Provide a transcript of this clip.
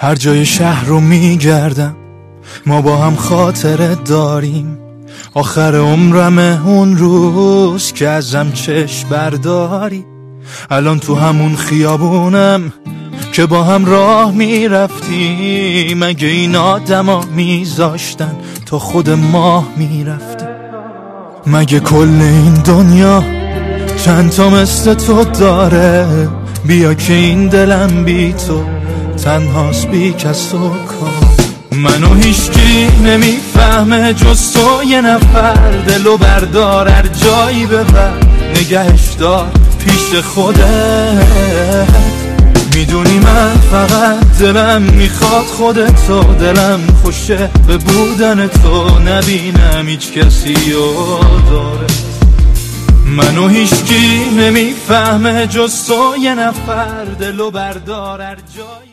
هر جای شهر رو میگردم، ما با هم خاطره داریم. آخر عمرمه اون روز که ازم چشم برداری. الان تو همون خیابونم که با هم راه میرفتیم. مگه این آدما میذاشتن تا خود ماه میرفتیم؟ مگه کل این دنیا چند تا مثل تو داره؟ بیا که این دلم بی تو تنهاست، بی کس و کار. منو هیچکی نمیفهمه جز تو، یه نفر. دلو بردار هر جایی ببر، نگهش دار پیش خودت. میدونی من فقط دلم میخواد خودتو، دلم خوشه به بودن تو، نبینم هیچ کسی رو داره. منو هیچکی نمیفهمه جز تو، یه نفر. دلو بردار هر جایی